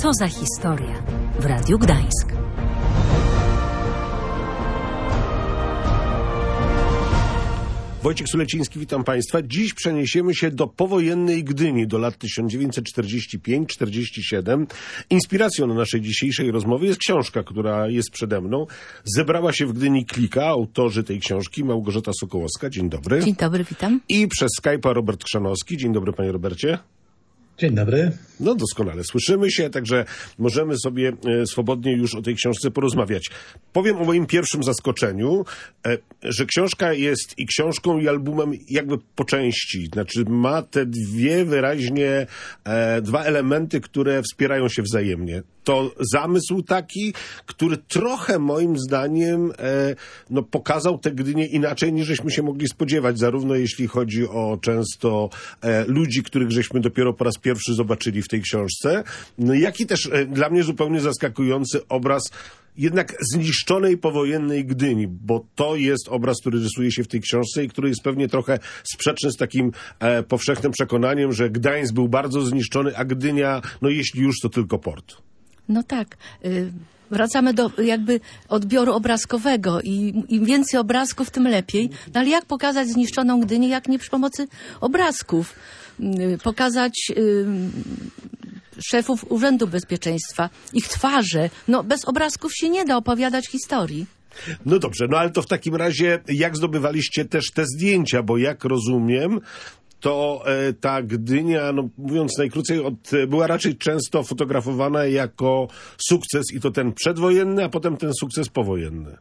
Co za historia w Radiu Gdańsk. Wojciech Suleciński, witam Państwa. Dziś przeniesiemy się do powojennej Gdyni, do lat 1945-47. Inspiracją na naszej dzisiejszej rozmowy jest książka, która jest przede mną. Zebrała się w Gdyni klika. Autorzy tej książki Małgorzata Sokołowska. Dzień dobry. Dzień dobry, witam. I przez Skype'a Robert Chrzanowski. Dzień dobry, panie Robercie. Dzień dobry. No doskonale, słyszymy się, także możemy sobie swobodnie już o tej książce porozmawiać. Powiem o moim pierwszym zaskoczeniu, że książka jest i książką, i albumem jakby po części. Znaczy ma te dwa elementy, które wspierają się wzajemnie. To zamysł taki, który trochę moim zdaniem pokazał tę Gdynię inaczej niż żeśmy się mogli spodziewać, zarówno jeśli chodzi o często ludzi, których żeśmy dopiero po raz pierwszy zobaczyli w tej książce, jak i też dla mnie zupełnie zaskakujący obraz jednak zniszczonej powojennej Gdyni, bo to jest obraz, który rysuje się w tej książce i który jest pewnie trochę sprzeczny z takim powszechnym przekonaniem, że Gdańsk był bardzo zniszczony, a Gdynia, no jeśli już, to tylko port. No tak. Wracamy do jakby odbioru obrazkowego i im więcej obrazków, tym lepiej. No ale jak pokazać zniszczoną Gdynię, jak nie przy pomocy obrazków? Pokazać szefów Urzędu Bezpieczeństwa, ich twarze. No bez obrazków się nie da opowiadać historii. No dobrze, no ale to w takim razie jak zdobywaliście też te zdjęcia, bo jak rozumiem, to ta Gdynia, no mówiąc najkrócej, była raczej często fotografowana jako sukces i to ten przedwojenny, a potem ten sukces powojenny.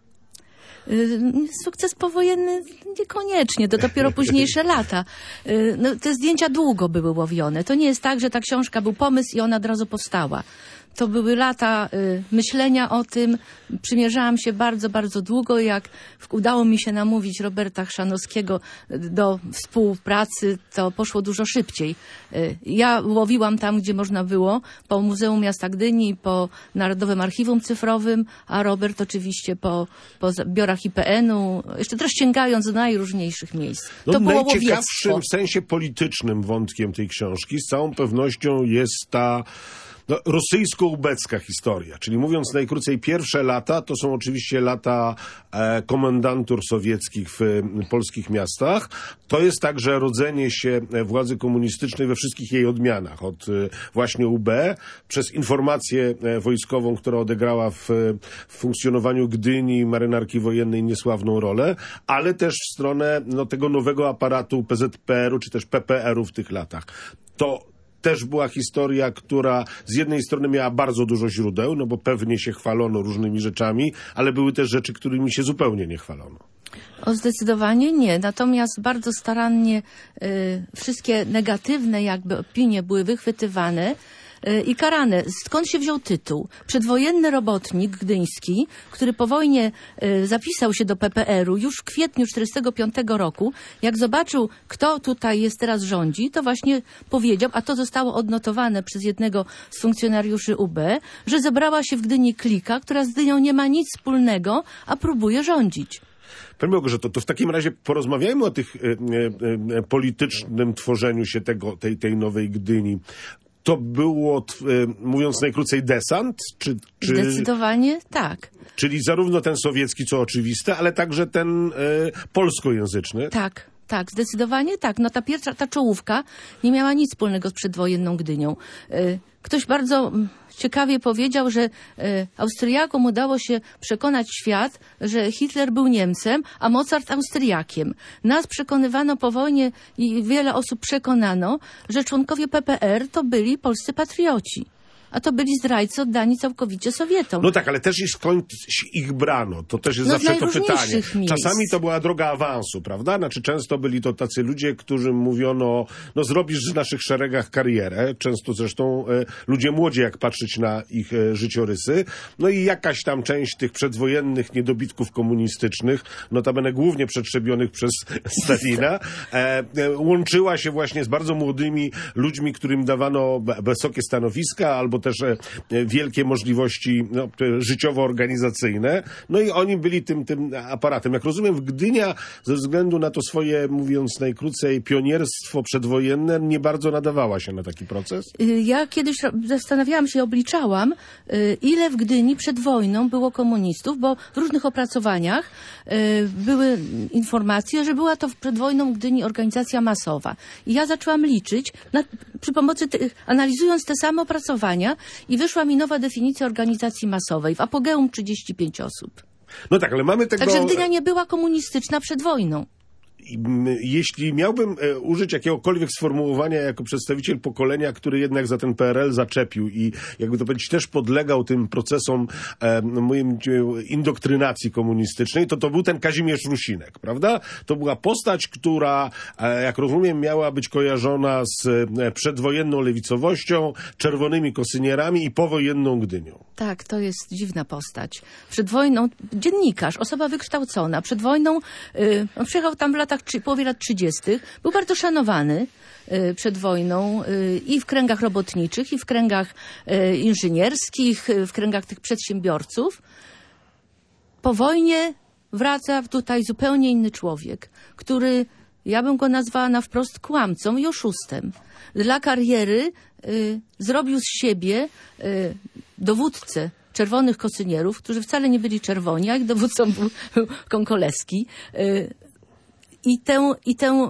Sukces powojenny niekoniecznie, to dopiero późniejsze lata. No, te zdjęcia długo były łowione. To nie jest tak, że ta książka był pomysł i ona od razu powstała. To były lata myślenia o tym. Przymierzałam się bardzo, bardzo długo. Jak udało mi się namówić Roberta Chrzanowskiego do współpracy, to poszło dużo szybciej. Ja łowiłam tam, gdzie można było, po Muzeum Miasta Gdyni, po Narodowym Archiwum Cyfrowym, a Robert oczywiście po biurach IPN-u, jeszcze też sięgając do najróżniejszych miejsc. No, to było najciekawszym w sensie politycznym wątkiem tej książki z całą pewnością jest ta rosyjsko-ubecka historia, czyli mówiąc najkrócej, pierwsze lata to są oczywiście lata komendantur sowieckich w polskich miastach. To jest także rodzenie się władzy komunistycznej we wszystkich jej odmianach, od właśnie UB, przez informację wojskową, która odegrała w funkcjonowaniu Gdyni i marynarki wojennej niesławną rolę, ale też w stronę tego nowego aparatu PZPR-u czy też PPR-u w tych latach. To też była historia, która z jednej strony miała bardzo dużo źródeł, no bo pewnie się chwalono różnymi rzeczami, ale były też rzeczy, którymi się zupełnie nie chwalono. Zdecydowanie nie. Natomiast bardzo starannie wszystkie negatywne jakby opinie były wychwytywane i karane. Skąd się wziął tytuł? Przedwojenny robotnik gdyński, który po wojnie zapisał się do PPR-u już w kwietniu 1945 roku, jak zobaczył, kto tutaj jest teraz rządzi, to właśnie powiedział, a to zostało odnotowane przez jednego z funkcjonariuszy UB, że zebrała się w Gdyni klika, która z Gdynią nie ma nic wspólnego, a próbuje rządzić. Pani Małgorzato, to w takim razie porozmawiajmy o tych politycznym tworzeniu się tej nowej Gdyni. To było, mówiąc najkrócej, desant? Zdecydowanie tak. Czyli zarówno ten sowiecki, co oczywiste, ale także ten polskojęzyczny? Tak, zdecydowanie tak. No ta czołówka nie miała nic wspólnego z przedwojenną Gdynią. Ktoś bardzo ciekawie powiedział, że Austriakom udało się przekonać świat, że Hitler był Niemcem, a Mozart Austriakiem. Nas przekonywano po wojnie i wiele osób przekonano, że członkowie PPR to byli polscy patrioci. A to byli zdrajcy oddani całkowicie Sowietom. No tak, ale też i skąd ich brano? To też jest zawsze to pytanie. Miejsc. Czasami to była droga awansu, prawda? Znaczy często byli to tacy ludzie, którym mówiono, no zrobisz w naszych szeregach karierę. Często zresztą ludzie młodzi, jak patrzeć na ich życiorysy. No i jakaś tam część tych przedwojennych niedobitków komunistycznych, notabene głównie przetrzebionych przez Stalina, łączyła się właśnie z bardzo młodymi ludźmi, którym dawano wysokie stanowiska albo też wielkie możliwości życiowo-organizacyjne. No i oni byli tym aparatem. Jak rozumiem, Gdynia ze względu na to swoje, mówiąc najkrócej, pionierstwo przedwojenne nie bardzo nadawała się na taki proces? Ja kiedyś zastanawiałam się, obliczałam, ile w Gdyni przed wojną było komunistów, bo w różnych opracowaniach były informacje, że była to przed wojną w Gdyni organizacja masowa. I ja zaczęłam liczyć przy pomocy analizując te same opracowania i wyszła mi nowa definicja organizacji masowej. W apogeum 35 osób. No tak, ale mamy tego... Także Gdynia nie była komunistyczna przed wojną. Jeśli miałbym użyć jakiegokolwiek sformułowania jako przedstawiciel pokolenia, który jednak za ten PRL zaczepił i jakby to powiedzieć też podlegał tym procesom indoktrynacji komunistycznej, to był ten Kazimierz Rusinek, prawda? To była postać, która, jak rozumiem, miała być kojarzona z przedwojenną lewicowością, czerwonymi kosynierami i powojenną Gdynią. Tak, to jest dziwna postać. Przed wojną, dziennikarz, osoba wykształcona, przed wojną przyjechał tam w połowie lat 30. Był bardzo szanowany przed wojną i w kręgach robotniczych, i w kręgach inżynierskich, w kręgach tych przedsiębiorców. Po wojnie wraca tutaj zupełnie inny człowiek, który, ja bym go nazwała na wprost kłamcą i oszustem. Dla kariery zrobił z siebie dowódcę czerwonych kosynierów, którzy wcale nie byli czerwoni, a ich dowódcą był Konkoleski. I tę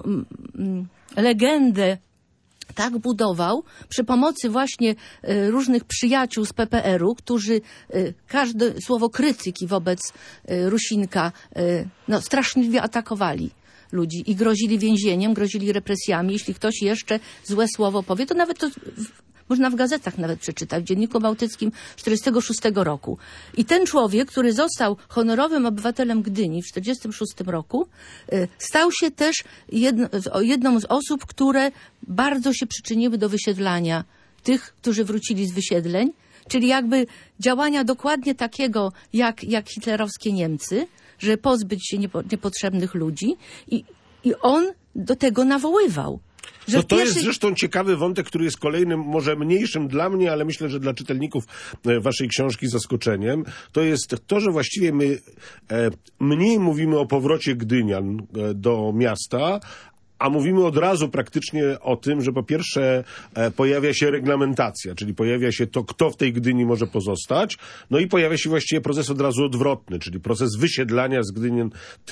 legendę tak budował przy pomocy właśnie różnych przyjaciół z PPR-u, którzy każde słowo krytyki wobec Rusinka straszliwie atakowali ludzi i grozili więzieniem, grozili represjami. Jeśli ktoś jeszcze złe słowo powie, to nawet to można w gazetach nawet przeczytać, w Dzienniku Bałtyckim 1946 roku. I ten człowiek, który został honorowym obywatelem Gdyni w 1946 roku, stał się też jedną z osób, które bardzo się przyczyniły do wysiedlania tych, którzy wrócili z wysiedleń, czyli jakby działania dokładnie takiego jak hitlerowskie Niemcy, że pozbyć się niepotrzebnych ludzi i on do tego nawoływał. To jest zresztą ciekawy wątek, który jest kolejnym, może mniejszym dla mnie, ale myślę, że dla czytelników waszej książki zaskoczeniem. To jest to, że właściwie my mniej mówimy o powrocie Gdynian do miasta, a mówimy od razu praktycznie o tym, że po pierwsze pojawia się reglamentacja, czyli pojawia się to, kto w tej Gdyni może pozostać, no i pojawia się właściwie proces od razu odwrotny, czyli proces wysiedlania z Gdyni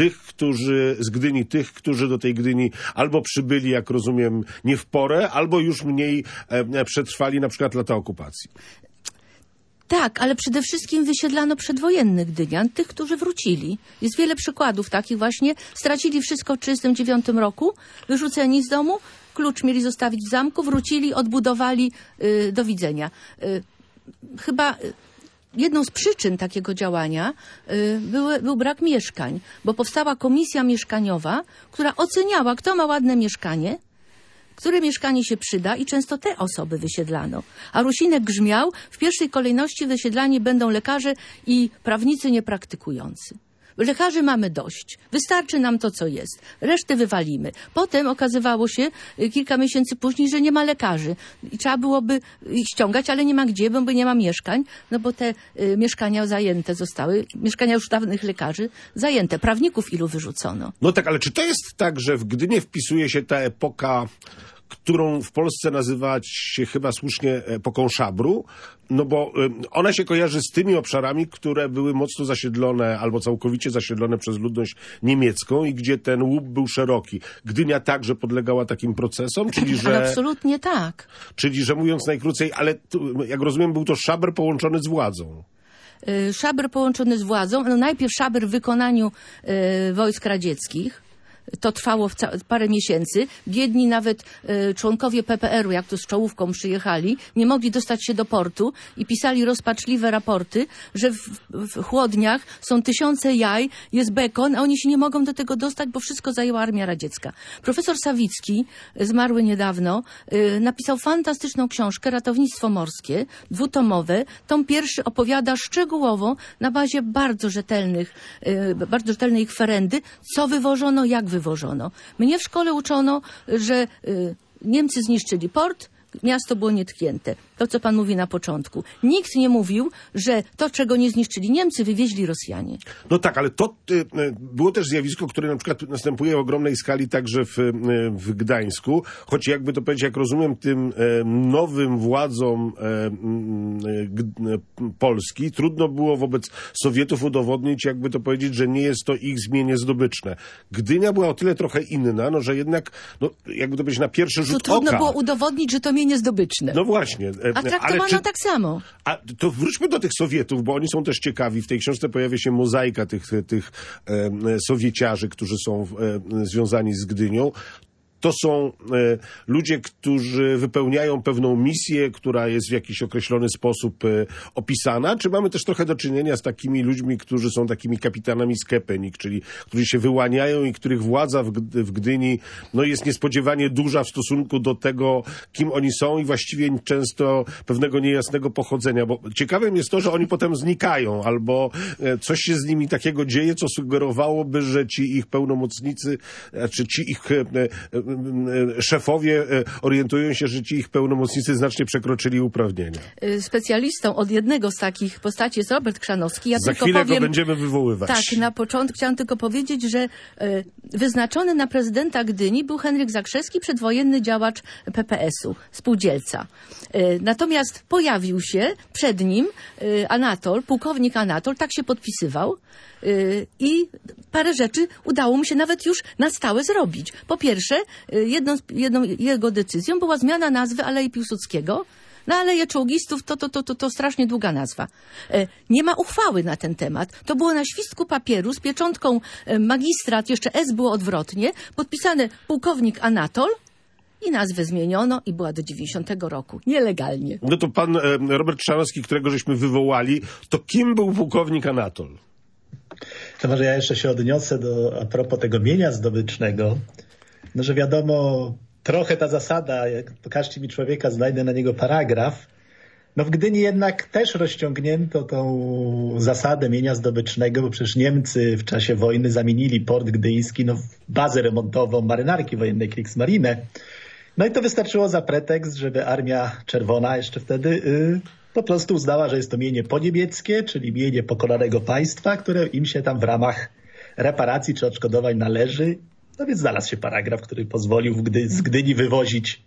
tych, którzy do tej Gdyni albo przybyli, jak rozumiem, nie w porę, albo już mniej przetrwali na przykład lata okupacji. Tak, ale przede wszystkim wysiedlano przedwojennych Gdynian, tych, którzy wrócili. Jest wiele przykładów takich właśnie. Stracili wszystko w 1939 roku, wyrzuceni z domu, klucz mieli zostawić w zamku, wrócili, odbudowali, do widzenia. Chyba jedną z przyczyn takiego działania był brak mieszkań, bo powstała komisja mieszkaniowa, która oceniała, kto ma ładne mieszkanie, które mieszkanie się przyda i często te osoby wysiedlano. A Rusinek grzmiał, w pierwszej kolejności wysiedlani będą lekarze i prawnicy niepraktykujący. Lekarzy mamy dość. Wystarczy nam to, co jest. Resztę wywalimy. Potem okazywało się kilka miesięcy później, że nie ma lekarzy. I trzeba byłoby ich ściągać, ale nie ma gdzie, bo nie ma mieszkań, no bo te mieszkania zajęte zostały. Mieszkania już dawnych lekarzy zajęte. Prawników ilu wyrzucono. No tak, ale czy to jest tak, że w Gdynie wpisuje się ta epoka, którą w Polsce nazywać się chyba słusznie epoką szabru, no bo ona się kojarzy z tymi obszarami, które były mocno zasiedlone albo całkowicie zasiedlone przez ludność niemiecką i gdzie ten łup był szeroki. Gdynia także podlegała takim procesom, czyli że... Ale absolutnie tak. Czyli, że mówiąc najkrócej, ale jak rozumiem, był to szaber połączony z władzą. Szaber połączony z władzą. No najpierw szaber w wykonaniu wojsk radzieckich. To trwało parę miesięcy. Biedni nawet członkowie PPR-u, jak tu z czołówką przyjechali, nie mogli dostać się do portu i pisali rozpaczliwe raporty, że w chłodniach są tysiące jaj, jest bekon, a oni się nie mogą do tego dostać, bo wszystko zajęła armia radziecka. Profesor Sawicki, zmarły niedawno, napisał fantastyczną książkę Ratownictwo morskie, dwutomowe. Tom pierwszy opowiada szczegółowo na bazie bardzo rzetelnej kwerendy, co wywożono, jak wywożono. Mnie w szkole uczono, że Niemcy zniszczyli port, miasto było nietknięte. to, co pan mówi na początku. Nikt nie mówił, że to, czego nie zniszczyli Niemcy, wywieźli Rosjanie. No tak, ale to było też zjawisko, które na przykład następuje w ogromnej skali także w Gdańsku, choć jakby to powiedzieć, jak rozumiem, tym nowym władzom Polski trudno było wobec Sowietów udowodnić, jakby to powiedzieć, że nie jest to ich zmienie zdobyczne. Gdynia była o tyle trochę inna, no, że jednak, no, jakby to powiedzieć, na pierwszy rzut oka... Trudno było udowodnić, że to mienie zdobyczne. No właśnie. A traktowano tak samo. A to wróćmy do tych Sowietów, bo oni są też ciekawi. W tej książce pojawia się mozaika tych Sowieciarzy, którzy są związani z Gdynią. To są ludzie, którzy wypełniają pewną misję, która jest w jakiś określony sposób opisana, czy mamy też trochę do czynienia z takimi ludźmi, którzy są takimi kapitanami z kepenik, czyli którzy się wyłaniają i których władza w Gdyni no, jest niespodziewanie duża w stosunku do tego, kim oni są i właściwie często pewnego niejasnego pochodzenia, bo ciekawym jest to, że oni potem znikają, albo coś się z nimi takiego dzieje, co sugerowałoby, że ci ich pełnomocnicy, czy ci ich szefowie orientują się, że ci ich pełnomocnicy znacznie przekroczyli uprawnienia. Specjalistą od jednego z takich postaci jest Robert Chrzanowski. Ja Za tylko chwilę powiem, go będziemy wywoływać. Tak, na początku chciałam tylko powiedzieć, że wyznaczony na prezydenta Gdyni był Henryk Zakrzewski, przedwojenny działacz PPS-u, spółdzielca. Natomiast pojawił się przed nim Anatol, pułkownik Anatol, tak się podpisywał i parę rzeczy udało mu się nawet już na stałe zrobić. Po pierwsze, jedną jego decyzją była zmiana nazwy Alei Piłsudskiego na Aleję Czołgistów. To strasznie długa nazwa. Nie ma uchwały na ten temat. To było na świstku papieru z pieczątką magistrat, jeszcze S było odwrotnie, podpisane pułkownik Anatol i nazwę zmieniono i była do 90 roku. Nielegalnie. No to pan Robert Chrzanowski, którego żeśmy wywołali, to kim był pułkownik Anatol? To może ja jeszcze się odniosę a propos tego mienia zdobycznego, no że wiadomo, trochę ta zasada, jak pokażcie mi człowieka, znajdę na niego paragraf. No w Gdyni jednak też rozciągnięto tą zasadę mienia zdobycznego, bo przecież Niemcy w czasie wojny zamienili port gdyński w bazę remontową marynarki wojennej Kriegsmarine. No i to wystarczyło za pretekst, żeby Armia Czerwona jeszcze wtedy po prostu uznała, że jest to mienie poniemieckie, czyli mienie pokonanego państwa, które im się tam w ramach reparacji czy odszkodowań należy. No więc znalazł się paragraf, który pozwolił z Gdyni wywozić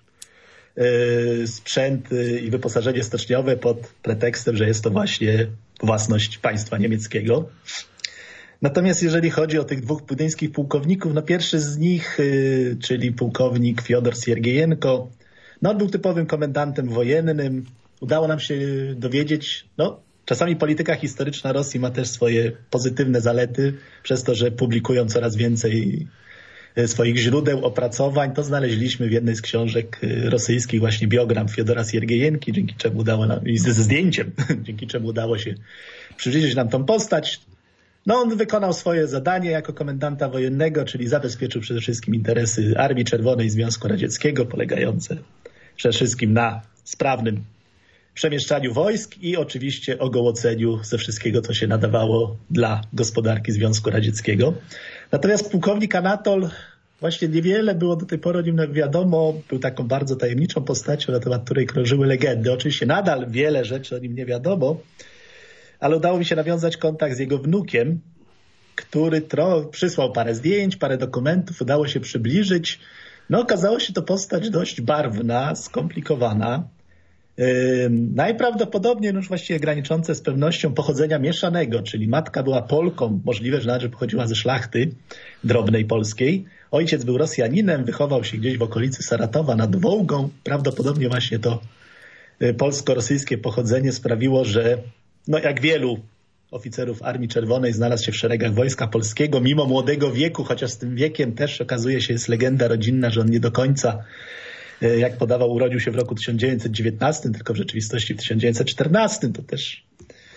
sprzęt i wyposażenie stoczniowe pod pretekstem, że jest to właśnie własność państwa niemieckiego. Natomiast jeżeli chodzi o tych dwóch gdyńskich pułkowników, no pierwszy z nich, czyli pułkownik Fiodor Siergiejenko, no on był typowym komendantem wojennym. Udało nam się dowiedzieć, no czasami polityka historyczna Rosji ma też swoje pozytywne zalety, przez to, że publikują coraz więcej swoich źródeł, opracowań. To znaleźliśmy w jednej z książek rosyjskich właśnie biogram Fiodora Siergiejenki, dzięki czemu udało nam, i ze zdjęciem, dzięki czemu udało się przybliżyć nam tą postać. No on wykonał swoje zadanie jako komendanta wojennego, czyli zabezpieczył przede wszystkim interesy Armii Czerwonej Związku Radzieckiego, polegające przede wszystkim na sprawnym przemieszczaniu wojsk i oczywiście ogołoceniu ze wszystkiego, co się nadawało dla gospodarki Związku Radzieckiego. Natomiast pułkownik Anatol, właśnie niewiele było do tej pory o nim wiadomo, był taką bardzo tajemniczą postacią, na temat której krążyły legendy. Oczywiście nadal wiele rzeczy o nim nie wiadomo, ale udało mi się nawiązać kontakt z jego wnukiem, który przysłał parę zdjęć, parę dokumentów, udało się przybliżyć. No okazało się to postać dość barwna, skomplikowana. Najprawdopodobniej już właściwie graniczące z pewnością pochodzenia mieszanego, czyli matka była Polką, możliwe, że nawet że pochodziła ze szlachty drobnej polskiej. Ojciec był Rosjaninem, wychował się gdzieś w okolicy Saratowa nad Wołgą. Prawdopodobnie właśnie to polsko-rosyjskie pochodzenie sprawiło, że no jak wielu oficerów Armii Czerwonej znalazł się w szeregach Wojska Polskiego, mimo młodego wieku, chociaż z tym wiekiem też okazuje się jest legenda rodzinna, że on nie do końca, jak podawał, urodził się w roku 1919, tylko w rzeczywistości w 1914. To też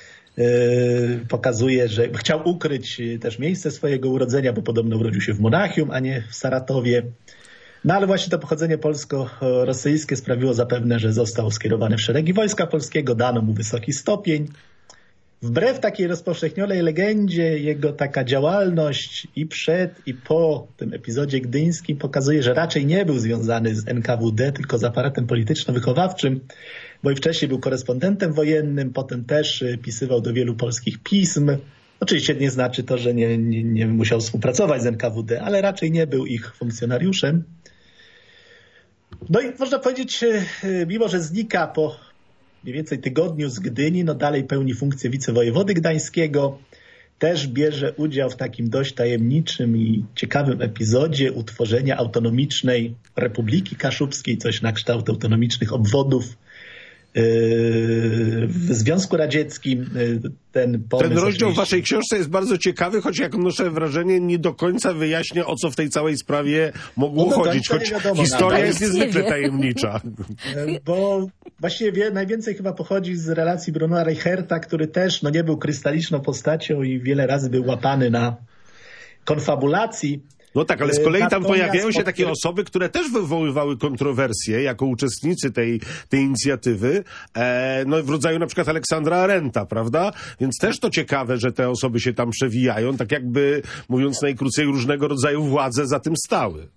pokazuje, że chciał ukryć też miejsce swojego urodzenia, bo podobno urodził się w Monachium, a nie w Saratowie. No ale właśnie to pochodzenie polsko-rosyjskie sprawiło zapewne, że został skierowany w szeregi Wojska Polskiego, dano mu wysoki stopień. Wbrew takiej rozpowszechnionej legendzie, jego taka działalność i przed, i po tym epizodzie gdyńskim pokazuje, że raczej nie był związany z NKWD, tylko z aparatem polityczno-wychowawczym. bo i wcześniej był korespondentem wojennym, potem też pisywał do wielu polskich pism. Oczywiście nie znaczy to, że nie musiał współpracować z NKWD, ale raczej nie był ich funkcjonariuszem. No i można powiedzieć, mimo że znika po mniej więcej tygodniu z Gdyni, no dalej pełni funkcję wicewojewody gdańskiego. Też bierze udział w takim dość tajemniczym i ciekawym epizodzie utworzenia autonomicznej Republiki Kaszubskiej, coś na kształt autonomicznych obwodów w Związku Radzieckim. Ten rozdział w waszej książce jest bardzo ciekawy, choć jak noszę wrażenie, nie do końca wyjaśnia, o co w tej całej sprawie mogło chodzić, choć historia jest niezwykle tajemnicza. Bo właściwie najwięcej chyba pochodzi z relacji Brunona Reicherta, który też nie był krystaliczną postacią i wiele razy był łapany na konfabulacji. No tak, ale z kolei tam pojawiają się takie osoby, które też wywoływały kontrowersje jako uczestnicy tej inicjatywy, w rodzaju na przykład Aleksandra Arendta, prawda? Więc też to ciekawe, że te osoby się tam przewijają, tak jakby, mówiąc najkrócej, różnego rodzaju władze za tym stały.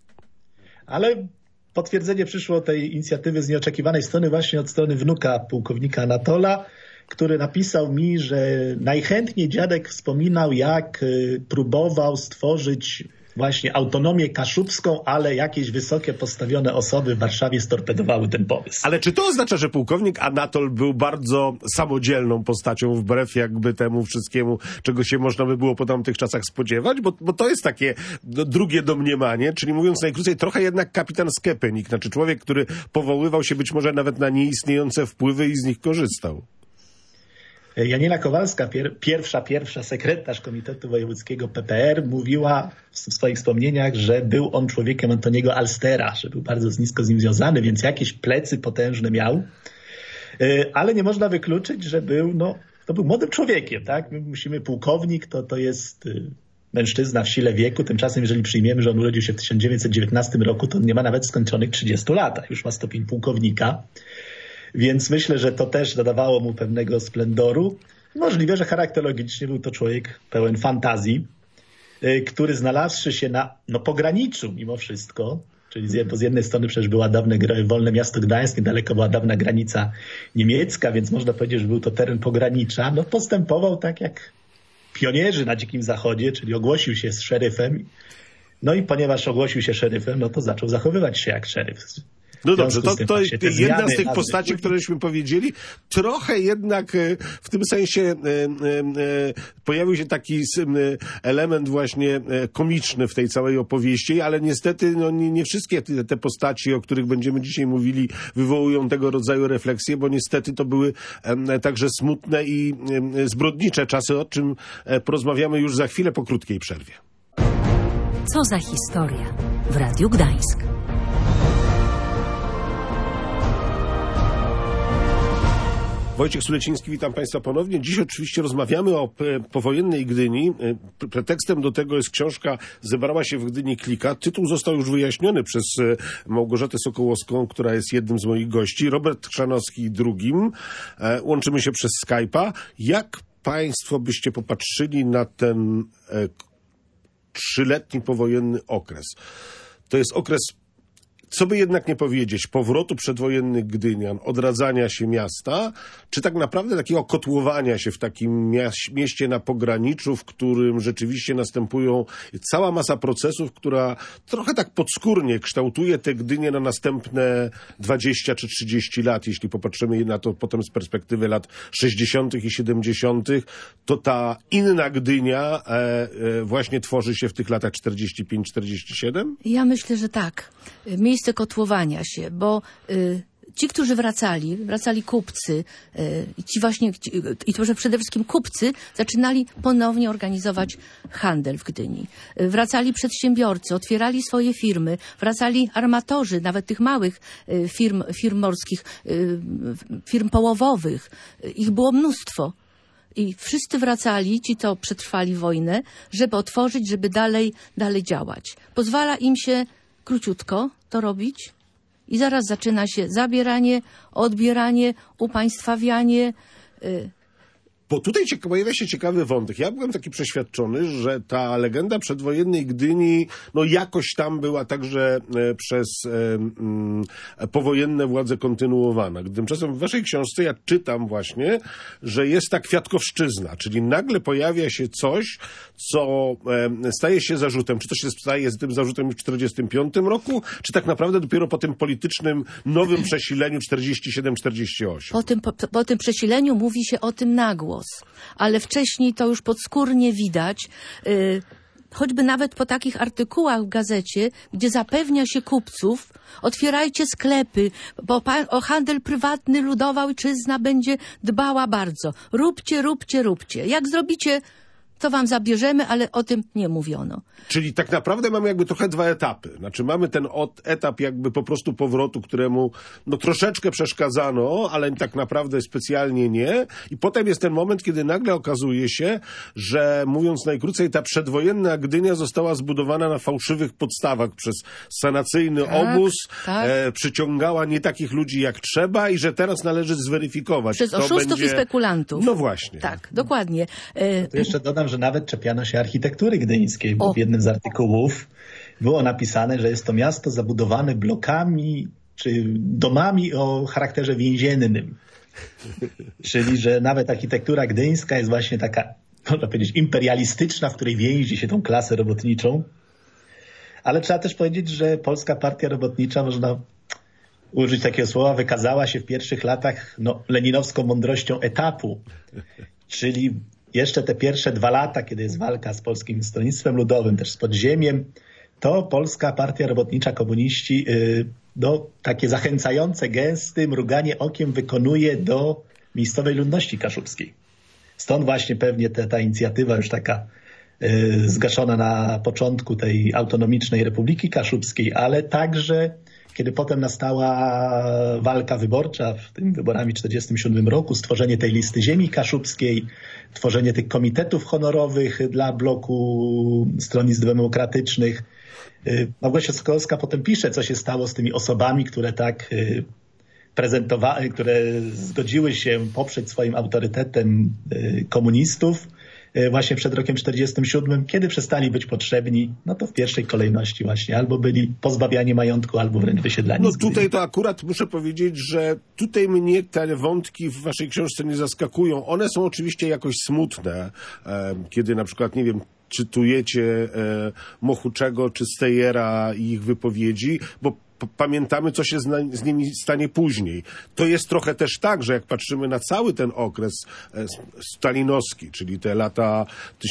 Ale potwierdzenie przyszło tej inicjatywy z nieoczekiwanej strony właśnie od strony wnuka pułkownika Anatola, który napisał mi, że najchętniej dziadek wspominał, jak próbował stworzyć właśnie autonomię kaszubską, ale jakieś wysokie postawione osoby w Warszawie storpedowały ten pomysł. Ale czy to oznacza, że pułkownik Anatol był bardzo samodzielną postacią, wbrew jakby temu wszystkiemu, czego się można by było po tamtych czasach spodziewać? Bo to jest takie drugie domniemanie, czyli mówiąc najkrócej, trochę jednak kapitan Skepenik, znaczy człowiek, który powoływał się być może nawet na nieistniejące wpływy i z nich korzystał. Janina Kowalska, pierwsza sekretarz Komitetu Wojewódzkiego PPR, mówiła w swoich wspomnieniach, że był on człowiekiem Antoniego Alstera, że był bardzo nisko z nim związany, więc jakieś plecy potężne miał. Ale nie można wykluczyć, że był młodym człowiekiem, tak? My musimy, pułkownik to jest mężczyzna w sile wieku, tymczasem jeżeli przyjmiemy, że on urodził się w 1919 roku, to nie ma nawet skończonych 30 lat, już ma stopień pułkownika. Więc myślę, że to też dodawało mu pewnego splendoru. Możliwe, że charakterologicznie był to człowiek pełen fantazji, który znalazłszy się na pograniczu mimo wszystko, czyli z jednej strony przecież była dawne wolne miasto Gdańsk, niedaleko była dawna granica niemiecka, więc można powiedzieć, że był to teren pogranicza, postępował tak jak pionierzy na Dzikim Zachodzie, czyli ogłosił się z szeryfem. No i ponieważ ogłosił się szeryfem, to zaczął zachowywać się jak szeryf. No dobrze, to jedna z tych postaci, któreśmy powiedzieli. Trochę jednak w tym sensie pojawił się taki element właśnie komiczny w tej całej opowieści, ale niestety nie wszystkie te postaci, o których będziemy dzisiaj mówili, wywołują tego rodzaju refleksje, bo niestety to były także smutne i zbrodnicze czasy, o czym porozmawiamy już za chwilę po krótkiej przerwie. Co za historia w Radiu Gdańsk. Wojciech Suleciński, witam Państwa ponownie. Dziś oczywiście rozmawiamy o powojennej Gdyni. Pretekstem do tego jest książka Zebrała się w Gdyni klika. Tytuł został już wyjaśniony przez Małgorzatę Sokołowską, która jest jednym z moich gości. Robert Chrzanowski drugim. Łączymy się przez Skype'a. Jak Państwo byście popatrzyli na ten 3-letni powojenny okres? To jest okres, co by jednak nie powiedzieć, powrotu przedwojennych Gdynian, odradzania się miasta, czy tak naprawdę takiego kotłowania się w takim mieście na pograniczu, w którym rzeczywiście następują cała masa procesów, która trochę tak podskórnie kształtuje te Gdynie na następne 20 czy 30 lat. Jeśli popatrzymy na to potem z perspektywy lat 60. i 70., to ta inna Gdynia właśnie tworzy się w tych latach 45-47? Ja myślę, że tak. Miejsce kotłowania się, bo ci, którzy wracali kupcy i to przede wszystkim kupcy zaczynali ponownie organizować handel w Gdyni. Wracali przedsiębiorcy, otwierali swoje firmy, wracali armatorzy, nawet tych małych firm morskich, firm połowowych. Ich było mnóstwo. I wszyscy wracali, ci co przetrwali wojnę, żeby otworzyć, żeby dalej działać. Pozwala im się króciutko to robić i zaraz zaczyna się zabieranie, odbieranie, upaństwawianie Bo tutaj pojawia się ciekawy wątek. Ja byłem taki przeświadczony, że ta legenda przedwojennej Gdyni no jakoś tam była także przez powojenne władze kontynuowana. Tymczasem w waszej książce ja czytam właśnie, że jest ta kwiatkowszczyzna, czyli nagle pojawia się coś, co staje się zarzutem. Czy to się staje z tym zarzutem w 1945 roku, czy tak naprawdę dopiero po tym politycznym nowym przesileniu 47-48? Po tym przesileniu mówi się o tym na głos, ale wcześniej to już podskórnie widać, choćby nawet po takich artykułach w gazecie, gdzie zapewnia się kupców, otwierajcie sklepy, bo o handel prywatny ludowa ojczyzna będzie dbała bardzo. Róbcie, róbcie, róbcie. Jak zrobicie, to wam zabierzemy, ale o tym nie mówiono. Czyli tak naprawdę mamy jakby trochę dwa etapy. Znaczy mamy ten etap jakby po prostu powrotu, któremu no troszeczkę przeszkadzano, ale tak naprawdę specjalnie nie. I potem jest ten moment, kiedy nagle okazuje się, że mówiąc najkrócej, ta przedwojenna Gdynia została zbudowana na fałszywych podstawach przez sanacyjny obóz, przyciągała nie takich ludzi jak trzeba i że teraz należy zweryfikować. Przez oszustów i spekulantów. No właśnie. Tak, dokładnie. To jeszcze dodam, że nawet czepiano się architektury gdyńskiej, bo w jednym z artykułów było napisane, że jest to miasto zabudowane blokami czy domami o charakterze więziennym. Czyli, że nawet architektura gdyńska jest właśnie taka, można powiedzieć, imperialistyczna, w której więzi się tą klasę robotniczą. Ale trzeba też powiedzieć, że Polska Partia Robotnicza, można użyć takiego słowa, wykazała się w pierwszych latach leninowską mądrością etapu. Czyli jeszcze te pierwsze 2 lata, kiedy jest walka z Polskim Stronnictwem Ludowym, też z podziemiem, to Polska Partia Robotnicza, komuniści, takie zachęcające gesty, mruganie okiem wykonuje do miejscowej ludności kaszubskiej. Stąd właśnie pewnie ta inicjatywa już taka zgaszona na początku tej autonomicznej Republiki Kaszubskiej, ale także kiedy potem nastała walka wyborcza, w tym wyborami w 1947 roku, stworzenie tej listy ziemi kaszubskiej, tworzenie tych komitetów honorowych dla bloku stronnictw demokratycznych. Małgosia Sokołowska potem pisze, co się stało z tymi osobami, które tak które zgodziły się poprzeć swoim autorytetem komunistów właśnie przed rokiem 1947, kiedy przestali być potrzebni, no to w pierwszej kolejności właśnie albo byli pozbawiani majątku, albo wręcz wysiedlani. No tutaj to akurat muszę powiedzieć, że tutaj mnie te wątki w waszej książce nie zaskakują. One są oczywiście jakoś smutne, kiedy na przykład, nie wiem, czytujecie Mohuczego czy Steyera i ich wypowiedzi, bo pamiętamy, co się z nimi stanie później. To jest trochę też tak, że jak patrzymy na cały ten okres stalinowski, czyli te lata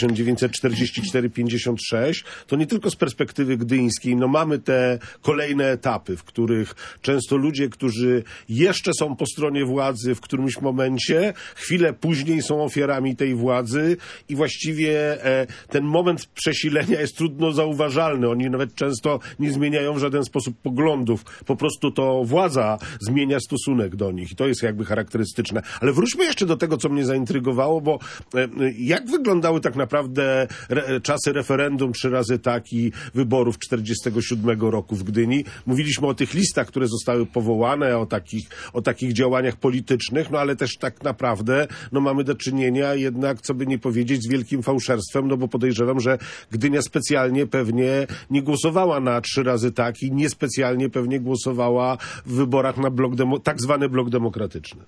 1944-56, to nie tylko z perspektywy gdyńskiej, no mamy te kolejne etapy, w których często ludzie, którzy jeszcze są po stronie władzy w którymś momencie, chwilę później są ofiarami tej władzy i właściwie ten moment przesilenia jest trudno zauważalny. Oni nawet często nie zmieniają w żaden sposób poglądów. Po prostu to władza zmienia stosunek do nich i to jest jakby charakterystyczne. Ale wróćmy jeszcze do tego, co mnie zaintrygowało, bo jak wyglądały tak naprawdę czasy referendum 3 razy tak i wyborów 1947 roku w Gdyni? Mówiliśmy o tych listach, które zostały powołane, o takich działaniach politycznych, no ale też tak naprawdę no mamy do czynienia jednak, co by nie powiedzieć, z wielkim fałszerstwem, no bo podejrzewam, że Gdynia specjalnie pewnie nie głosowała na 3 razy tak i niespecjalnie pewnie głosowała w wyborach na tak zwany blok demokratyczny.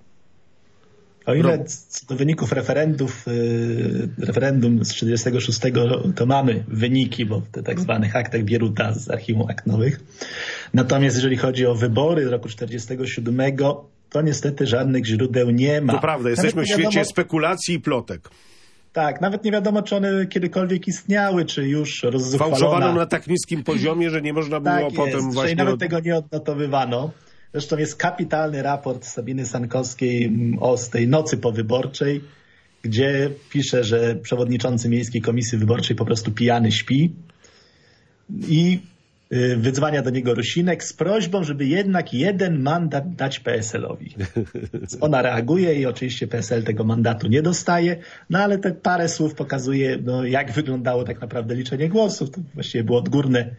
O ile co do wyników referendum z 1946 to mamy wyniki, bo w tych tak zwanych aktach Bieruta z archiwum akt nowych. Natomiast jeżeli chodzi o wybory z roku 1947, to niestety żadnych źródeł nie ma. To prawda, jesteśmy w świecie spekulacji i plotek. Tak, nawet nie wiadomo, czy one kiedykolwiek istniały, czy już rozzuchwalona. Fałszowano na tak niskim poziomie, że nie można było tak potem jest, właśnie... nawet tego nie odnotowywano. Zresztą jest kapitalny raport Sabiny Sankowskiej o tej nocy powyborczej, gdzie pisze, że przewodniczący Miejskiej Komisji Wyborczej po prostu pijany śpi i wydzwania do niego Rusinek z prośbą, żeby jednak 1 mandat dać PSL-owi. Ona reaguje i oczywiście PSL tego mandatu nie dostaje, no ale te parę słów pokazuje, no, jak wyglądało tak naprawdę liczenie głosów. To właściwie było odgórne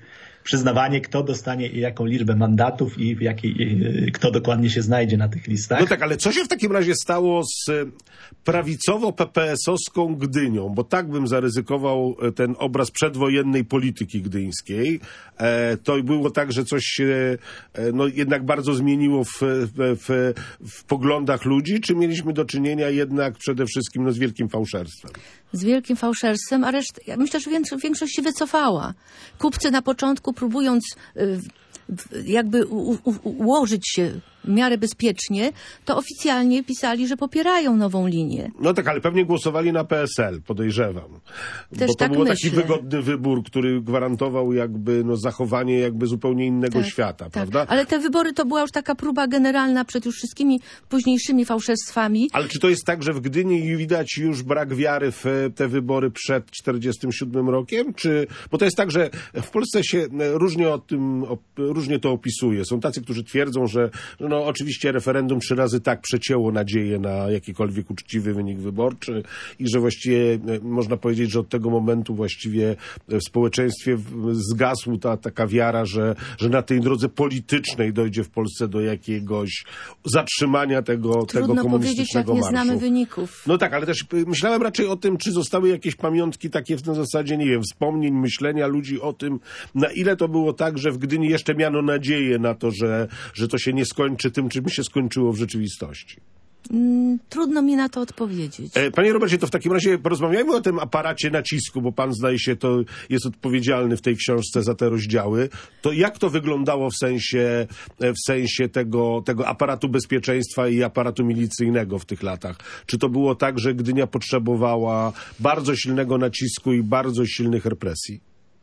przyznawanie, kto dostanie i jaką liczbę mandatów i kto dokładnie się znajdzie na tych listach. No tak, ale co się w takim razie stało z prawicowo-PPS-owską Gdynią? Bo tak bym zaryzykował ten obraz przedwojennej polityki gdyńskiej. To było tak, że coś się jednak bardzo zmieniło w poglądach ludzi, czy mieliśmy do czynienia jednak przede wszystkim z wielkim fałszerstwem? Z wielkim fałszerstwem, a ja myślę, że większość się wycofała. Kupcy na początku, próbując jakby ułożyć się w miarę bezpiecznie, to oficjalnie pisali, że popierają nową linię. No tak, ale pewnie głosowali na PSL, podejrzewam. Też bo to tak był myślę. taki wygodny wybór, który gwarantował jakby zachowanie jakby zupełnie innego świata, prawda? Ale te wybory to była już taka próba generalna przed już wszystkimi późniejszymi fałszerstwami. Ale czy to jest tak, że w Gdyni widać już brak wiary w te wybory przed 1947 rokiem? Bo to jest tak, że w Polsce się różnie to opisuje. Są tacy, którzy twierdzą, że oczywiście referendum 3 razy tak przecięło nadzieję na jakikolwiek uczciwy wynik wyborczy i że właściwie można powiedzieć, że od tego momentu właściwie w społeczeństwie zgasła taka wiara, że na tej drodze politycznej dojdzie w Polsce do jakiegoś zatrzymania tego Trudno powiedzieć, jak nie znamy wyników. No tak, ale też myślałem raczej o tym, czy zostały jakieś pamiątki takie w zasadzie, nie wiem, wspomnień, myślenia ludzi o tym, na ile to było tak, że w Gdyni jeszcze miano nadzieję na to, że to się nie skończy tym, czym się skończyło w rzeczywistości. Trudno mi na to odpowiedzieć. Panie Robercie, to w takim razie porozmawiajmy o tym aparacie nacisku, bo pan, zdaje się, to jest odpowiedzialny w tej książce za te rozdziały. To jak to wyglądało w sensie tego aparatu bezpieczeństwa i aparatu milicyjnego w tych latach? Czy to było tak, że Gdynia potrzebowała bardzo silnego nacisku i bardzo silnych represji?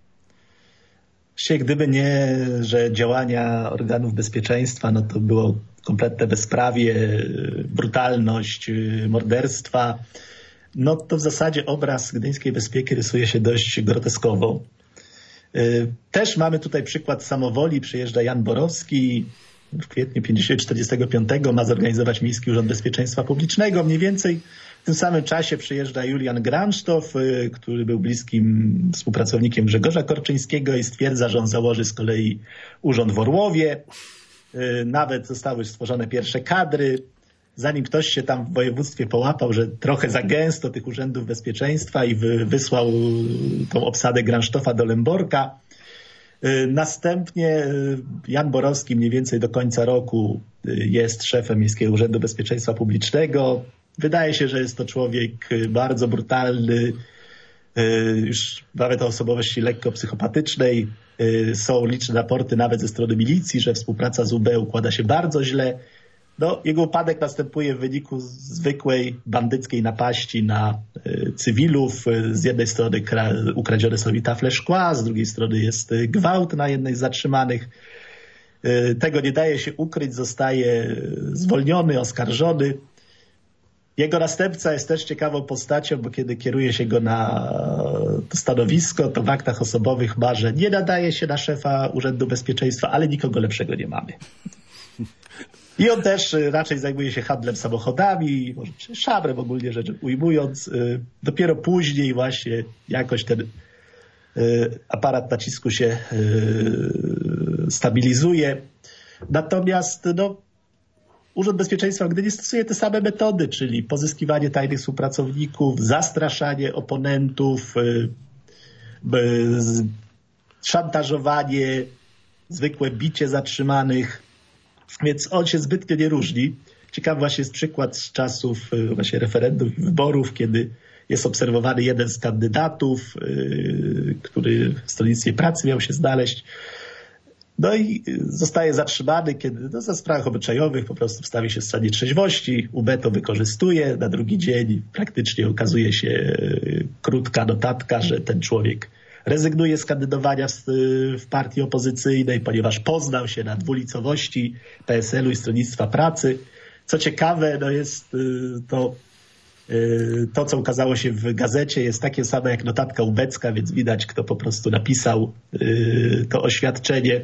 Gdyby nie, że działania organów bezpieczeństwa, to było kompletne bezprawie, brutalność, morderstwa, to w zasadzie obraz gdyńskiej bezpieki rysuje się dość groteskowo. Też mamy tutaj przykład samowoli. Przyjeżdża Jan Borowski, w kwietniu 1945 ma zorganizować Miejski Urząd Bezpieczeństwa Publicznego. Mniej więcej w tym samym czasie przyjeżdża Julian Gransztow, który był bliskim współpracownikiem Grzegorza Korczyńskiego i stwierdza, że on założy z kolei urząd w Orłowie. Nawet zostały stworzone pierwsze kadry. Zanim ktoś się tam w województwie połapał, że trochę za gęsto tych urzędów bezpieczeństwa i wysłał tą obsadę Gransztoffa do Lęborka. Następnie Jan Borowski mniej więcej do końca roku jest szefem Miejskiego Urzędu Bezpieczeństwa Publicznego. Wydaje się, że jest to człowiek bardzo brutalny, już nawet o osobowości lekko psychopatycznej. Są liczne raporty nawet ze strony milicji, że współpraca z UB układa się bardzo źle. Jego upadek następuje w wyniku zwykłej bandyckiej napaści na cywilów. Z jednej strony ukradzione są i tafle szkła, z drugiej strony jest gwałt na jednej z zatrzymanych. Tego nie daje się ukryć, zostaje zwolniony, oskarżony. Jego następca jest też ciekawą postacią, bo kiedy kieruje się go na to stanowisko, to w aktach osobowych ma, że nie nadaje się na szefa Urzędu Bezpieczeństwa, ale nikogo lepszego nie mamy. I on też raczej zajmuje się handlem samochodami, może szabrem ogólnie rzecz ujmując. Dopiero później właśnie jakoś ten aparat nacisku się stabilizuje. Natomiast Urząd Bezpieczeństwa Gdyni stosuje te same metody, czyli pozyskiwanie tajnych współpracowników, zastraszanie oponentów, szantażowanie, zwykłe bicie zatrzymanych. Więc on się zbytnio nie różni. Ciekawy właśnie jest przykład z czasów właśnie referendum i wyborów, kiedy jest obserwowany jeden z kandydatów, który w Stronnictwie Pracy miał się znaleźć. I zostaje zatrzymany, kiedy za sprawach obyczajowych po prostu wstawi się w stanie trzeźwości. UB to wykorzystuje. Na drugi dzień praktycznie okazuje się krótka notatka, że ten człowiek rezygnuje z kandydowania w partii opozycyjnej, ponieważ poznał się na dwulicowości PSL-u i Stronnictwa Pracy. Co ciekawe, jest to, co ukazało się w gazecie, jest takie same jak notatka ubecka, więc widać, kto po prostu napisał to oświadczenie.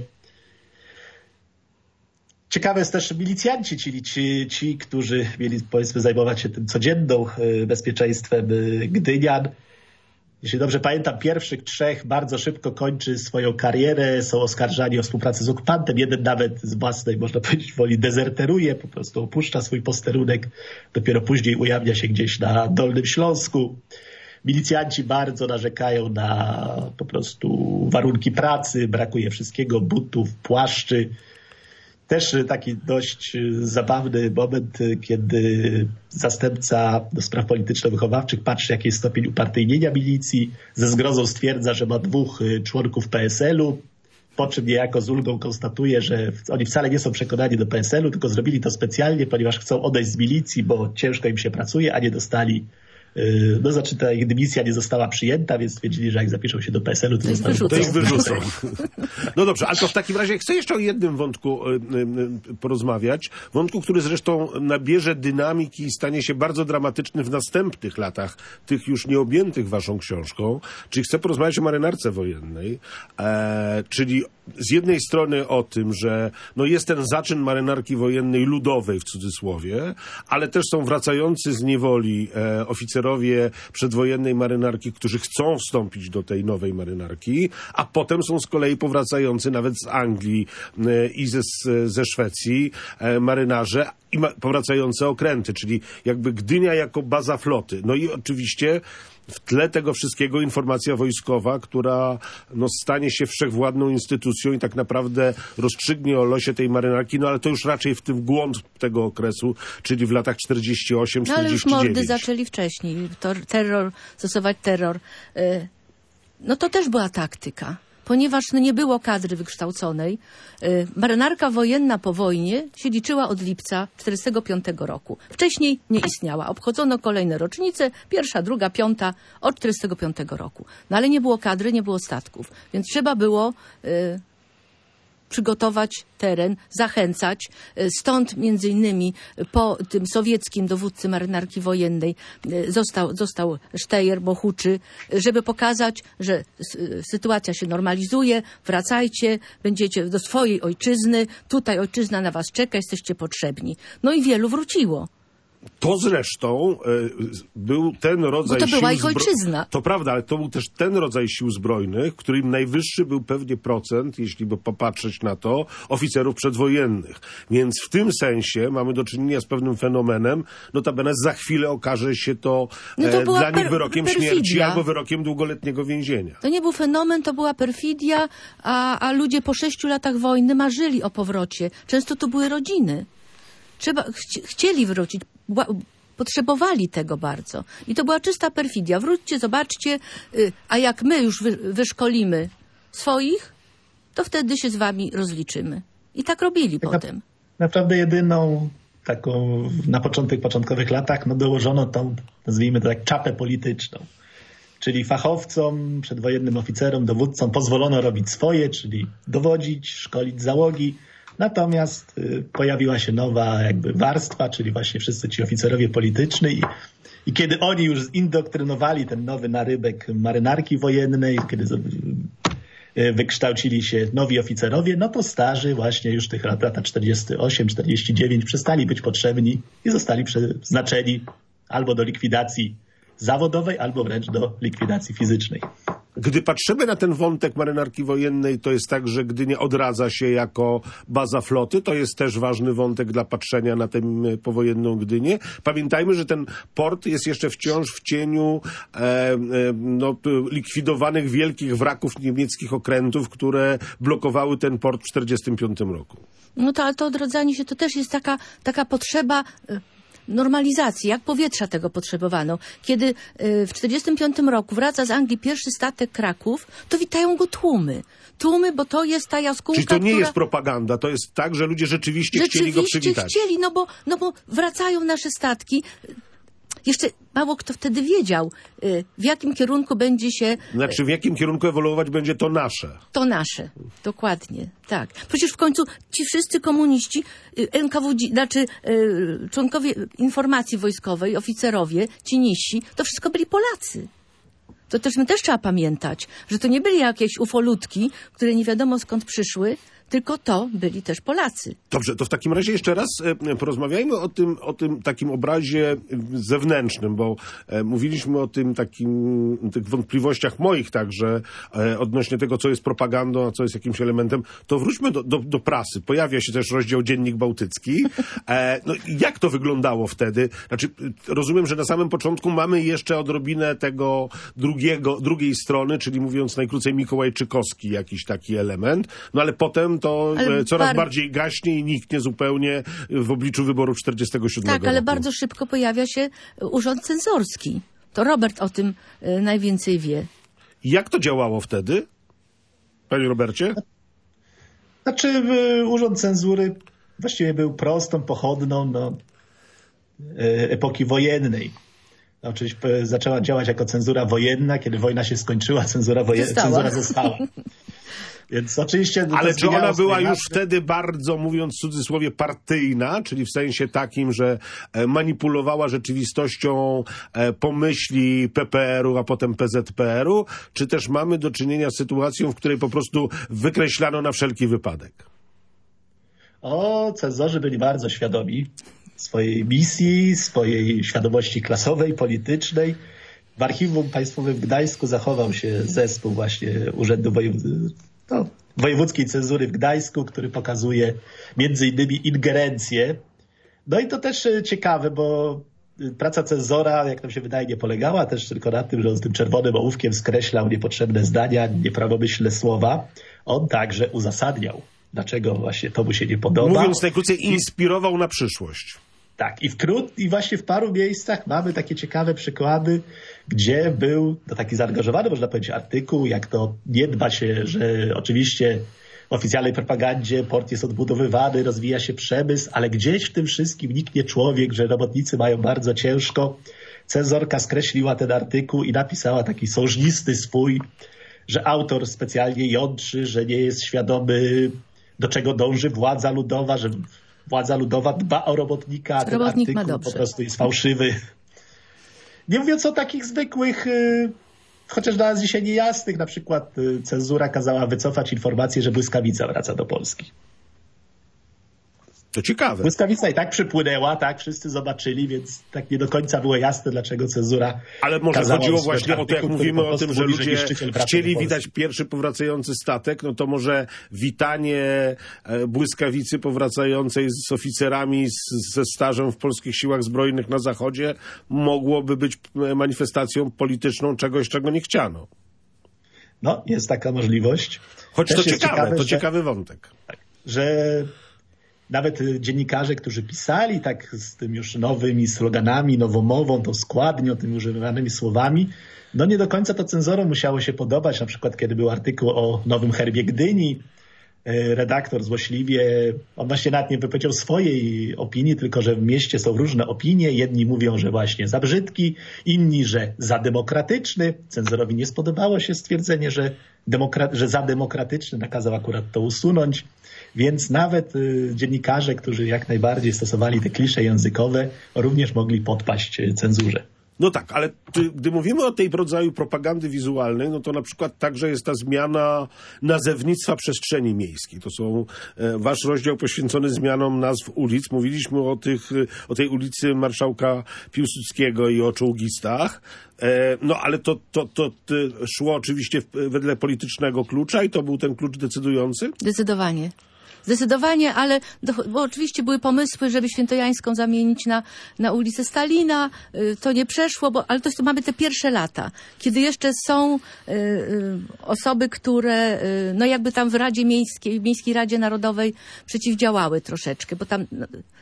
Ciekawe jest też milicjanci, czyli ci, którzy mieli, powiedzmy, zajmować się tym codzienną bezpieczeństwem Gdynian. jeśli dobrze pamiętam, pierwszych 3 bardzo szybko kończy swoją karierę, są oskarżani o współpracę z okupantem. Jeden nawet z własnej, można powiedzieć, woli dezerteruje, po prostu opuszcza swój posterunek. Dopiero później ujawnia się gdzieś na Dolnym Śląsku. Milicjanci bardzo narzekają na po prostu warunki pracy, brakuje wszystkiego, butów, płaszczy. Też taki dość zabawny moment, kiedy zastępca do spraw polityczno-wychowawczych patrzy, jaki jest stopień upartyjnienia milicji, ze zgrozą stwierdza, że ma 2 członków PSL-u, po czym niejako z ulgą konstatuje, że oni wcale nie są przekonani do PSL-u, tylko zrobili to specjalnie, ponieważ chcą odejść z milicji, bo ciężko im się pracuje, a nie dostali. No znaczy ta ich dymisja nie została przyjęta, więc stwierdzili, że jak zapiszą się do PSL-u, to ich wyrzucą. No dobrze, ale to w takim razie chcę jeszcze o jednym wątku porozmawiać. Wątku, który zresztą nabierze dynamiki i stanie się bardzo dramatyczny w następnych latach, tych już nieobjętych waszą książką. Czyli chcę porozmawiać o marynarce wojennej, czyli z jednej strony o tym, że no jest ten zaczyn marynarki wojennej ludowej w cudzysłowie, ale też są wracający z niewoli oficerowie przedwojennej marynarki, którzy chcą wstąpić do tej nowej marynarki, a potem są z kolei powracający nawet z Anglii i ze Szwecji marynarze i powracające okręty, czyli jakby Gdynia jako baza floty. No i oczywiście w tle tego wszystkiego informacja wojskowa, która no, stanie się wszechwładną instytucją i tak naprawdę rozstrzygnie o losie tej marynarki, no ale to już raczej w tym głąb tego okresu, czyli w latach 48-49. No ale już mordy zaczęli wcześniej. Stosować terror. No to też była taktyka. Ponieważ no, nie było kadry wykształconej, marynarka wojenna po wojnie się liczyła od lipca 1945 roku. Wcześniej nie istniała. Obchodzono kolejne rocznice, 1., 2., 5. od 1945 roku. No ale nie było kadry, nie było statków. Więc trzeba było przygotować teren, zachęcać. Stąd między innymi po tym sowieckim dowódcy marynarki wojennej został Sztejer, Bohuczy, żeby pokazać, że sytuacja się normalizuje, wracajcie, będziecie do swojej ojczyzny, tutaj ojczyzna na was czeka, jesteście potrzebni. No i wielu wróciło. To zresztą był ten rodzaj sił... Bo to była ich ojczyzna. To prawda, ale to był też ten rodzaj sił zbrojnych, w którym najwyższy był pewnie procent, jeśli by popatrzeć na to, oficerów przedwojennych. Więc w tym sensie mamy do czynienia z pewnym fenomenem, notabene za chwilę okaże się to, dla nich wyrokiem śmierci albo wyrokiem długoletniego więzienia. To nie był fenomen, to była perfidia, a ludzie po 6 latach wojny marzyli o powrocie. Często to były rodziny. Chcieli wrócić, potrzebowali tego bardzo. I to była czysta perfidia. Wróćcie, zobaczcie, a jak my już wyszkolimy swoich, to wtedy się z wami rozliczymy. I tak robili potem. Naprawdę jedyną taką na początkowych latach dołożono tą, nazwijmy to tak, czapę polityczną. Czyli fachowcom, przedwojennym oficerom, dowódcom pozwolono robić swoje, czyli dowodzić, szkolić załogi. Natomiast pojawiła się nowa jakby warstwa, czyli właśnie wszyscy ci oficerowie polityczni i kiedy oni już zindoktrynowali ten nowy narybek marynarki wojennej, kiedy wykształcili się nowi oficerowie, no to starzy właśnie już tych lata 48, 49 przestali być potrzebni i zostali przeznaczeni albo do likwidacji zawodowej, albo wręcz do likwidacji fizycznej. Gdy patrzymy na ten wątek marynarki wojennej, to jest tak, że Gdynia odradza się jako baza floty. To jest też ważny wątek dla patrzenia na tę powojenną Gdynię. Pamiętajmy, że ten port jest jeszcze wciąż w cieniu likwidowanych wielkich wraków niemieckich okrętów, które blokowały ten port w 1945 roku. No to, ale to odradzanie się to też jest taka potrzeba normalizacji, jak powietrza tego potrzebowano. Kiedy w 1945 roku wraca z Anglii pierwszy statek Kraków, to witają go tłumy. Tłumy, bo to jest ta jaskółka, czyli to nie jest propaganda, to jest tak, że ludzie rzeczywiście chcieli go przywitać. Chcieli, no bo wracają nasze statki. Jeszcze mało kto wtedy wiedział, w jakim kierunku będzie się... Znaczy, w jakim kierunku ewoluować będzie to nasze. To nasze, dokładnie, tak. Przecież w końcu ci wszyscy komuniści, NKWD, członkowie informacji wojskowej, oficerowie, ci niżsi, to wszystko byli Polacy. To też trzeba pamiętać, że to nie byli jakieś ufolutki, które nie wiadomo skąd przyszły, tylko to byli też Polacy. Dobrze, to w takim razie jeszcze raz porozmawiajmy o tym takim obrazie zewnętrznym, bo mówiliśmy o tym tych wątpliwościach moich także odnośnie tego, co jest propagandą, a co jest jakimś elementem. To wróćmy do prasy. Pojawia się też rozdział Dziennik Bałtycki. No, jak to wyglądało wtedy? Znaczy, rozumiem, że na samym początku mamy jeszcze odrobinę tego drugiej strony, czyli mówiąc najkrócej mikołajczykowski jakiś taki element, no ale potem to coraz bardziej gaśnie i niknie zupełnie w obliczu wyborów 47 Tak, ale roku. bardzo szybko pojawia się urząd cenzorski. To Robert o tym najwięcej wie. Jak to działało wtedy, panie Robercie? Znaczy urząd cenzury właściwie był prostą, pochodną epoki wojennej. Oczywiście zaczęła działać jako cenzura wojenna, kiedy wojna się skończyła, cenzura została. Więc oczywiście... Ale czy ona była już wtedy bardzo, mówiąc w cudzysłowie, partyjna, czyli w sensie takim, że manipulowała rzeczywistością pomyśli PPR-u, a potem PZPR-u, czy też mamy do czynienia z sytuacją, w której po prostu wykreślano na wszelki wypadek? Cenzorzy byli bardzo świadomi swojej misji, swojej świadomości klasowej, politycznej. W Archiwum Państwowym w Gdańsku zachował się zespół właśnie Urzędu Wojewódzkiej Cenzury w Gdańsku, który pokazuje między innymi ingerencję. No i to też ciekawe, bo praca cenzora, jak nam się wydaje, nie polegała też tylko na tym, że on z tym czerwonym ołówkiem skreślał niepotrzebne zdania, nieprawomyślne słowa. On także uzasadniał, dlaczego właśnie to mu się nie podoba. Mówiąc najkrócej, inspirował na przyszłość. Tak, i właśnie w paru miejscach mamy takie ciekawe przykłady, gdzie był taki zaangażowany, można powiedzieć, artykuł, jak to nie dba się, że oczywiście w oficjalnej propagandzie port jest odbudowywany, rozwija się przemysł, ale gdzieś w tym wszystkim niknie człowiek, że robotnicy mają bardzo ciężko. Cenzorka skreśliła ten artykuł i napisała taki sążnisty swój, że autor specjalnie jątrzy, że nie jest świadomy, do czego dąży władza ludowa, że władza ludowa dba o robotnika, a ten artykuł po prostu jest fałszywy. Nie mówiąc o takich zwykłych, chociaż dla nas dzisiaj niejasnych, na przykład cenzura kazała wycofać informację, że błyskawica wraca do Polski. To ciekawe. Błyskawica i tak przypłynęła, tak, wszyscy zobaczyli, więc tak nie do końca było jasne, dlaczego cenzura. Ale może chodziło właśnie o to, jak mówimy o tym, że ludzie chcieli witać pierwszy powracający statek, no to może witanie błyskawicy powracającej z oficerami ze stażem w polskich siłach zbrojnych na zachodzie mogłoby być manifestacją polityczną czegoś, czego nie chciano. No, jest taka możliwość. Choć to ciekawe, to ciekawy wątek. Tak, że nawet dziennikarze, którzy pisali tak z tym już nowymi sloganami, nowomową, tą składnią, tymi używanymi słowami, no nie do końca to cenzorom musiało się podobać. Na przykład, kiedy był artykuł o nowym herbie Gdyni, redaktor złośliwie, on właśnie nawet nie wypowiedział swojej opinii, tylko że w mieście są różne opinie. Jedni mówią, że właśnie za brzydki, inni, że za demokratyczny. Cenzorowi nie spodobało się stwierdzenie, że za demokratyczny, nakazał akurat to usunąć. Więc nawet dziennikarze, którzy jak najbardziej stosowali te klisze językowe, również mogli podpaść cenzurze. No tak, ale gdy mówimy o tej rodzaju propagandy wizualnej, no to na przykład także jest ta zmiana nazewnictwa przestrzeni miejskiej. To są wasz rozdział poświęcony zmianom nazw ulic. Mówiliśmy o tej ulicy Marszałka Piłsudskiego i o czołgistach. No ale to szło oczywiście wedle politycznego klucza i to był ten klucz decydujący? Zdecydowanie, ale bo oczywiście były pomysły, żeby Świętojańską zamienić na ulicę Stalina. To nie przeszło, ale to mamy te pierwsze lata, kiedy jeszcze są osoby, które no jakby tam w Radzie Miejskiej, w Miejskiej Radzie Narodowej przeciwdziałały troszeczkę, bo tam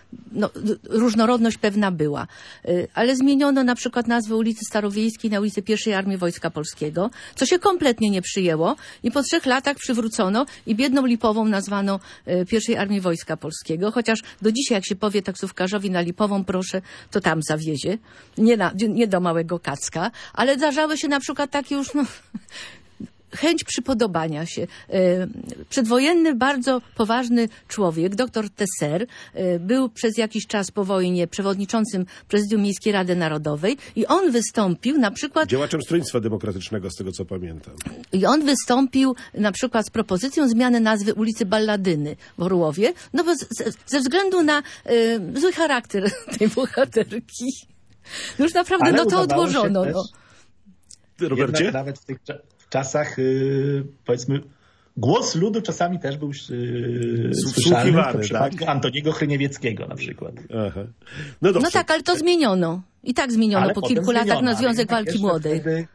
różnorodność pewna była. Ale zmieniono na przykład nazwę ulicy Starowiejskiej na ulicę I Armii Wojska Polskiego, co się kompletnie nie przyjęło i po 3 latach przywrócono i biedną Lipową nazwano I Armii Wojska Polskiego, chociaż do dzisiaj jak się powie taksówkarzowi na Lipową proszę, to tam zawiezie, nie do Małego Kacka, ale zdarzały się na przykład takie już chęć przypodobania się. Przedwojenny, bardzo poważny człowiek, dr Tesser, był przez jakiś czas po wojnie przewodniczącym Prezydium Miejskiej Rady Narodowej i on wystąpił na przykład... Działaczem Stronnictwa Demokratycznego, z tego co pamiętam. I on wystąpił na przykład z propozycją zmiany nazwy ulicy Balladyny w Orłowie, no bo ze względu na zły charakter tej bohaterki. No już naprawdę, Ale no to udawało odłożono. się No. Robercie? Jednak nawet w tych czasach, powiedzmy, głos ludu czasami też był słyszalny w przypadku tak? Antoniego Chryniewieckiego na przykład. Aha. No dobrze. No tak, ale to zmieniono. I tak zmieniono Ale po potem kilku latach zmieniono, na ale Związek jednak Walki jeszcze Młodej. wtedy,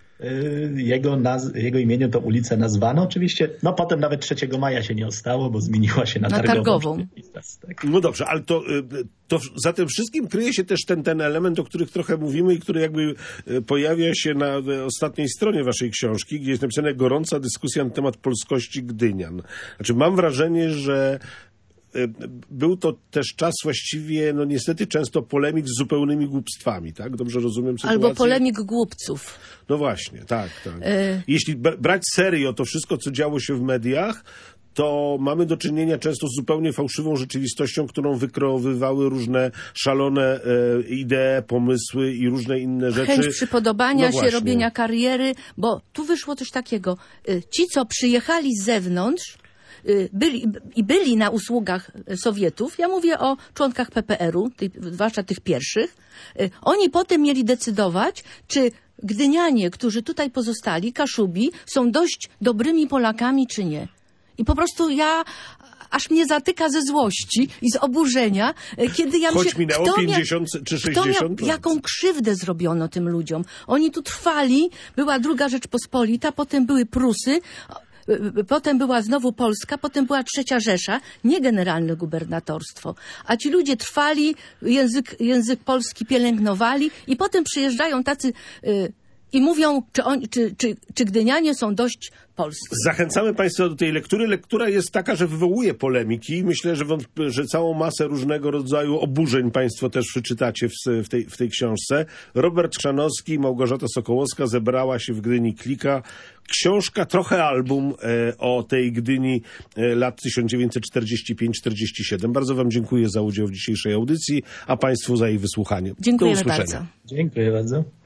jego imieniu to ulicę nazwano. Oczywiście, no potem nawet 3 maja się nie ostało, bo zmieniła się na Targową. Tak. No dobrze, ale to za tym wszystkim kryje się też ten element, o których trochę mówimy i który jakby pojawia się na ostatniej stronie waszej książki, gdzie jest napisane gorąca dyskusja na temat polskości Gdynian. Znaczy mam wrażenie, że był to też czas właściwie, no niestety często polemik z zupełnymi głupstwami, tak? Dobrze rozumiem sytuację? Albo polemik głupców. No właśnie, tak. Jeśli brać serio to wszystko, co działo się w mediach, to mamy do czynienia często z zupełnie fałszywą rzeczywistością, którą wykreowywały różne szalone idee, pomysły i różne inne rzeczy. Chęć przypodobania No się, właśnie. robienia kariery, bo tu wyszło coś takiego. Ci, co przyjechali z zewnątrz, byli na usługach Sowietów, ja mówię o członkach PPR-u, zwłaszcza tych pierwszych, oni potem mieli decydować, czy Gdynianie, którzy tutaj pozostali, Kaszubi, są dość dobrymi Polakami, czy nie. I po prostu aż mnie zatyka ze złości i z oburzenia, kiedy ja Choć myślę, minęło 50 czy 60 lat. jaką krzywdę zrobiono tym ludziom. Oni tu trwali, była II Rzeczpospolita, potem były Prusy, potem była znowu Polska, potem była III Rzesza, nie generalne gubernatorstwo. A ci ludzie trwali, język polski pielęgnowali i potem przyjeżdżają tacy i mówią, czy Gdynianie są dość polscy. Zachęcamy Państwa do tej lektury. Lektura jest taka, że wywołuje polemiki. Myślę, że całą masę różnego rodzaju oburzeń Państwo też przeczytacie w tej książce. Robert Chrzanowski i Małgorzata Sokołowska zebrała się w Gdyni Klika. Książka, trochę album o tej Gdyni lat 1945-47. Bardzo Wam dziękuję za udział w dzisiejszej audycji, a Państwu za jej wysłuchanie. Dziękujemy Do usłyszenia. bardzo. Dziękuję bardzo.